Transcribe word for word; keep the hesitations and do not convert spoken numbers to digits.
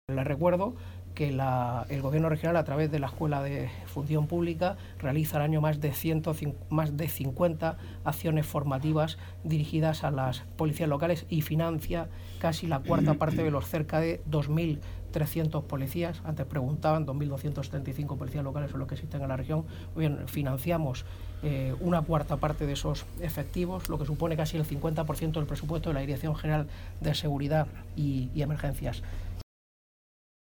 Les recuerdo que la, el Gobierno regional, a través de la Escuela de Función Pública, realiza al año más de, cien, más de cincuenta acciones formativas dirigidas a las policías locales y financia casi la cuarta parte de los cerca de dos mil trescientos policías. Antes preguntaban, dos mil doscientos setenta y cinco policías locales son los que existen en la región. Bien, financiamos eh, una cuarta parte de esos efectivos, lo que supone casi el cincuenta por ciento del presupuesto de la Dirección General de Seguridad y, y Emergencias.